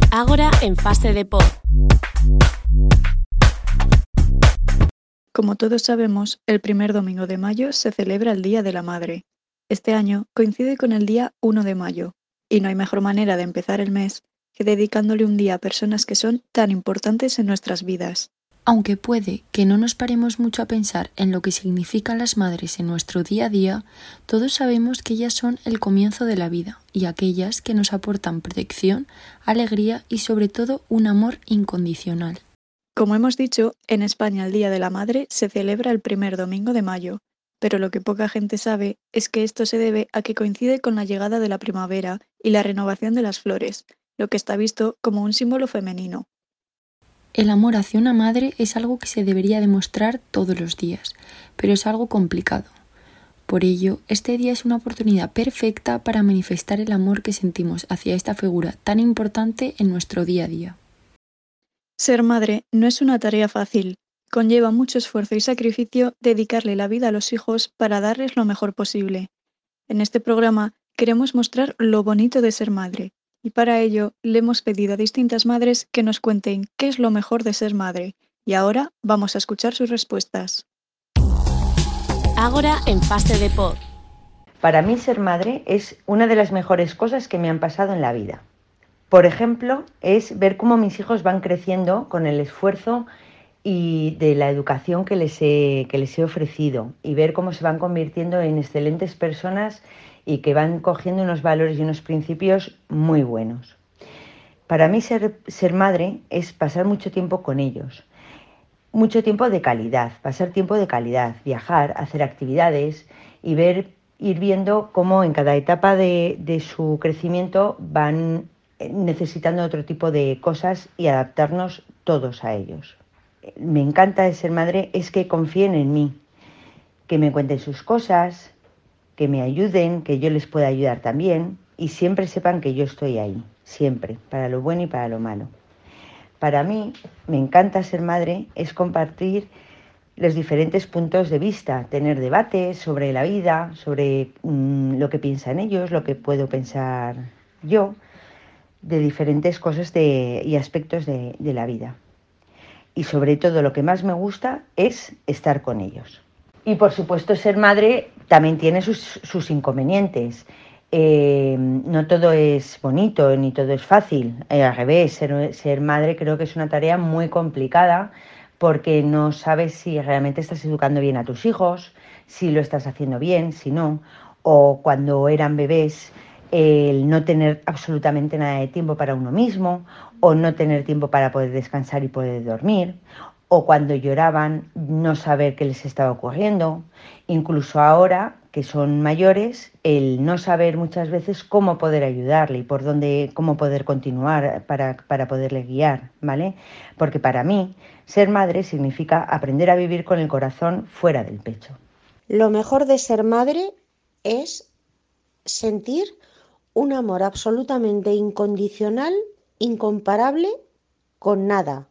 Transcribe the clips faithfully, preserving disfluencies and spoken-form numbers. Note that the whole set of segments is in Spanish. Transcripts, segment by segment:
Ágora en fase de pod. Como todos sabemos, el primer domingo de mayo se celebra el Día de la Madre. Este año coincide con el día uno de mayo, y no hay mejor manera de empezar el mes que dedicándole un día a personas que son tan importantes en nuestras vidas. Aunque puede que no nos paremos mucho a pensar en lo que significan las madres en nuestro día a día, todos sabemos que ellas son el comienzo de la vida y aquellas que nos aportan protección, alegría y sobre todo un amor incondicional. Como hemos dicho, en España el Día de la Madre se celebra el primer domingo de mayo, pero lo que poca gente sabe es que esto se debe a que coincide con la llegada de la primavera y la renovación de las flores, lo que está visto como un símbolo femenino. El amor hacia una madre es algo que se debería demostrar todos los días, pero es algo complicado. Por ello, este día es una oportunidad perfecta para manifestar el amor que sentimos hacia esta figura tan importante en nuestro día a día. Ser madre no es una tarea fácil, conlleva mucho esfuerzo y sacrificio dedicarle la vida a los hijos para darles lo mejor posible. En este programa queremos mostrar lo bonito de ser madre, y para ello le hemos pedido a distintas madres que nos cuenten qué es lo mejor de ser madre, y ahora vamos a escuchar sus respuestas. Ágora en fase de pod. Para mí ser madre es una de las mejores cosas que me han pasado en la vida. Por ejemplo, es ver cómo mis hijos van creciendo con el esfuerzo y de la educación que les he, que les he ofrecido y ver cómo se van convirtiendo en excelentes personas y que van cogiendo unos valores y unos principios muy buenos. Para mí ser, ser madre es pasar mucho tiempo con ellos, mucho tiempo de calidad, pasar tiempo de calidad, viajar, hacer actividades y ver, ir viendo cómo en cada etapa de, de su crecimiento van necesitando otro tipo de cosas y adaptarnos todos a ellos. Me encanta de ser madre es que confíen en mí, que me cuenten sus cosas, que me ayuden, que yo les pueda ayudar también y siempre sepan que yo estoy ahí, siempre, para lo bueno y para lo malo. Para mí, me encanta ser madre, es compartir los diferentes puntos de vista, tener debates sobre la vida, sobre mmm, lo que piensan ellos, lo que puedo pensar yo, de diferentes cosas de, y aspectos de, de la vida. Y sobre todo lo que más me gusta es estar con ellos. Y por supuesto ser madre también tiene sus, sus inconvenientes. Eh, no todo es bonito ni todo es fácil. Eh, al revés, ser, ser madre creo que es una tarea muy complicada porque no sabes si realmente estás educando bien a tus hijos, si lo estás haciendo bien, si no. O cuando eran bebés, el no tener absolutamente nada de tiempo para uno mismo, o no tener tiempo para poder descansar y poder dormir, o cuando lloraban no saber qué les estaba ocurriendo, incluso ahora que son mayores, el no saber muchas veces cómo poder ayudarle y por dónde, cómo poder continuar para, para poderle guiar, ¿vale? Porque para mí, ser madre significa aprender a vivir con el corazón fuera del pecho. Lo mejor de ser madre es sentir un amor absolutamente incondicional, incomparable con nada.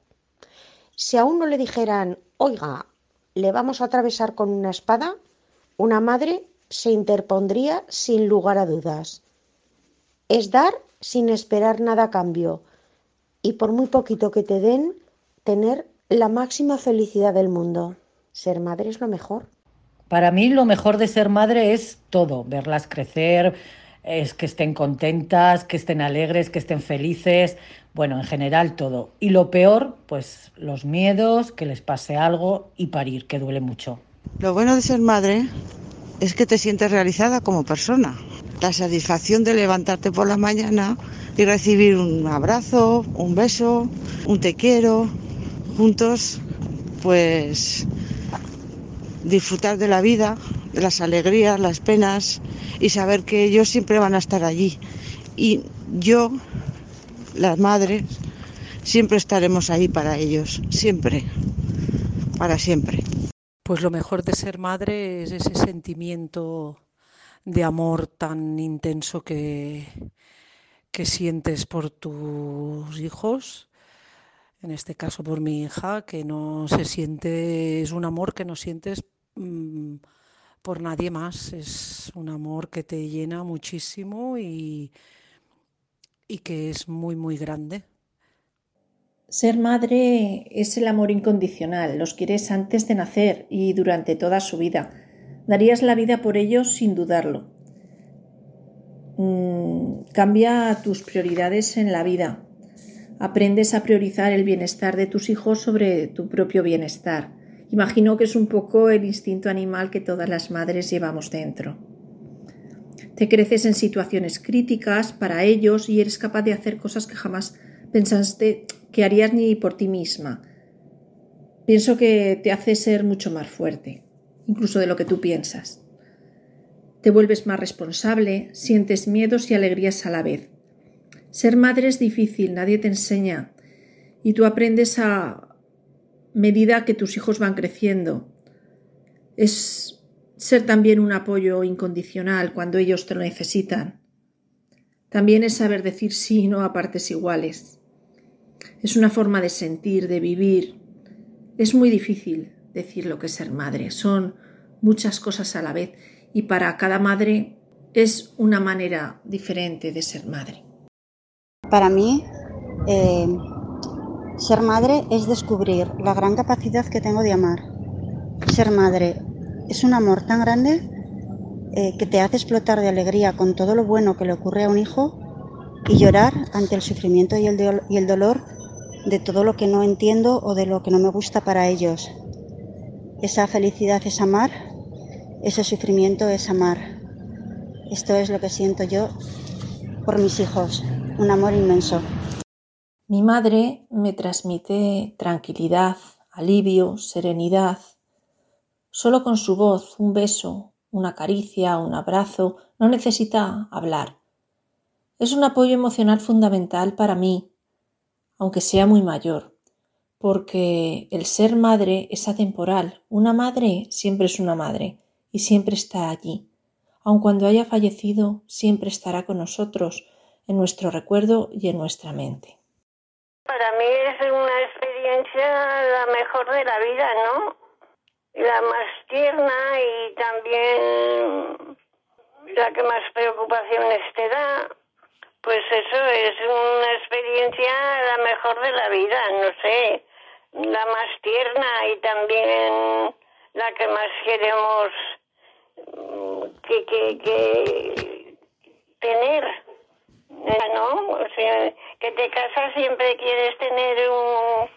Si a uno le dijeran, oiga, le vamos a atravesar con una espada, una madre se interpondría sin lugar a dudas. Es dar sin esperar nada a cambio y por muy poquito que te den, tener la máxima felicidad del mundo. Ser madre es lo mejor. Para mí lo mejor de ser madre es todo, verlas crecer, es que estén contentas, que estén alegres, que estén felices, bueno, en general todo. Y lo peor, pues los miedos, que les pase algo y parir, que duele mucho. Lo bueno de ser madre es que te sientes realizada como persona. La satisfacción de levantarte por la mañana y recibir un abrazo, un beso, un te quiero, juntos, pues disfrutar de la vida, de las alegrías, las penas y saber que ellos siempre van a estar allí. Y yo, las madres, siempre estaremos ahí para ellos, siempre, para siempre. Pues lo mejor de ser madre es ese sentimiento de amor tan intenso que, que sientes por tus hijos, en este caso por mi hija, que no se siente, es un amor que no sientes mmm, por nadie más, es un amor que te llena muchísimo y, y que es muy muy grande. Ser madre es el amor incondicional, los quieres antes de nacer y durante toda su vida. Darías la vida por ellos sin dudarlo. Mm, cambia tus prioridades en la vida. Aprendes a priorizar el bienestar de tus hijos sobre tu propio bienestar. Imagino que es un poco el instinto animal que todas las madres llevamos dentro. Te creces en situaciones críticas para ellos y eres capaz de hacer cosas que jamás pensaste que harías ni por ti misma. Pienso que te hace ser mucho más fuerte, incluso de lo que tú piensas. Te vuelves más responsable, sientes miedos y alegrías a la vez. Ser madre es difícil, nadie te enseña y tú aprendes a medida que tus hijos van creciendo. Es ser también un apoyo incondicional cuando ellos te lo necesitan. También es saber decir sí y no a partes iguales. Es una forma de sentir, de vivir. Es muy difícil decir lo que es ser madre. Son muchas cosas a la vez y para cada madre es una manera diferente de ser madre. Para mí, eh, ser madre es descubrir la gran capacidad que tengo de amar. Ser madre es un amor tan grande eh, que te hace explotar de alegría con todo lo bueno que le ocurre a un hijo y llorar ante el sufrimiento y el, do- y el dolor de todo lo que no entiendo o de lo que no me gusta para ellos. Esa felicidad es amar, ese sufrimiento es amar. Esto es lo que siento yo por mis hijos, un amor inmenso. Mi madre me transmite tranquilidad, alivio, serenidad. Solo con su voz, un beso, una caricia, un abrazo, no necesita hablar. Es un apoyo emocional fundamental para mí, aunque sea muy mayor, porque el ser madre es atemporal. Una madre siempre es una madre y siempre está allí. Aun cuando haya fallecido, siempre estará con nosotros, en nuestro recuerdo y en nuestra mente. Para mí es una experiencia la mejor de la vida, ¿no? La más tierna y también la que más preocupaciones te da. Pues eso es una experiencia la mejor de la vida, no sé, la más tierna y también la que más queremos que, que, que tener, ¿no? O sea, que te casas siempre quieres tener un,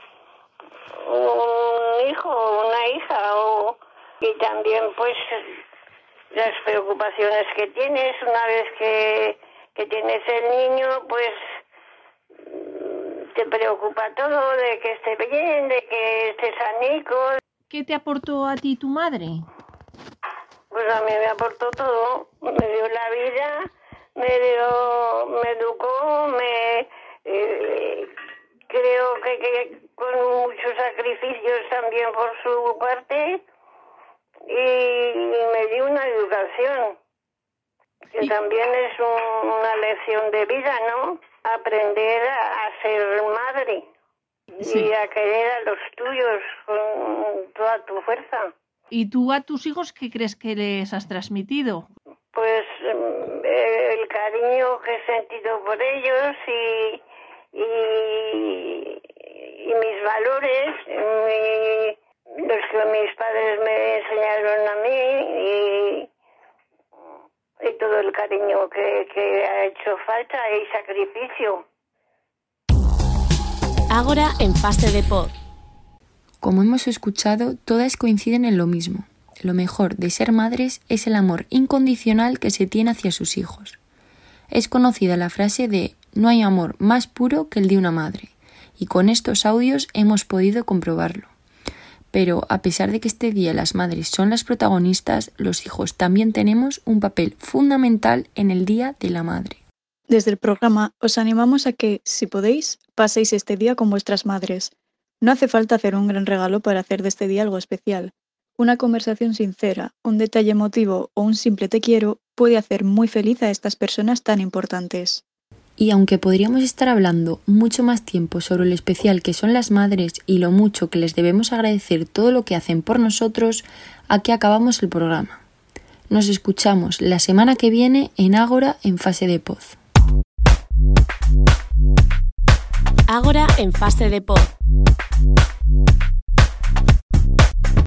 un hijo o una hija o, y también pues las preocupaciones que tienes una vez que que tienes el niño, pues te preocupa todo, de que esté bien, de que esté sanico. ¿Qué te aportó a ti tu madre? Pues a mí me aportó todo, me dio la vida, me dio, me educó, me eh, creo que, que con muchos sacrificios también por su parte y me dio una educación. Que también es un, una lección de vida, ¿no? Aprender a, a ser madre sí. Y a querer a los tuyos con toda tu fuerza. ¿Y tú a tus hijos qué crees que les has transmitido? Pues eh, el cariño que he sentido por ellos y, y, y mis valores, mi, los que mis padres me enseñaron a mí y... y todo el cariño que, que ha hecho falta y sacrificio. Ágora en fase de pod. Como hemos escuchado, todas coinciden en lo mismo. Lo mejor de ser madres es el amor incondicional que se tiene hacia sus hijos. Es conocida la frase de «no hay amor más puro que el de una madre», y con estos audios hemos podido comprobarlo. Pero a pesar de que este día las madres son las protagonistas, los hijos también tenemos un papel fundamental en el Día de la Madre. Desde el programa os animamos a que, si podéis, paséis este día con vuestras madres. No hace falta hacer un gran regalo para hacer de este día algo especial. Una conversación sincera, un detalle emotivo o un simple te quiero puede hacer muy feliz a estas personas tan importantes. Y aunque podríamos estar hablando mucho más tiempo sobre lo especial que son las madres y lo mucho que les debemos agradecer todo lo que hacen por nosotros, aquí acabamos el programa. Nos escuchamos la semana que viene en Ágora en fase de pod. Ágora en fase de pod.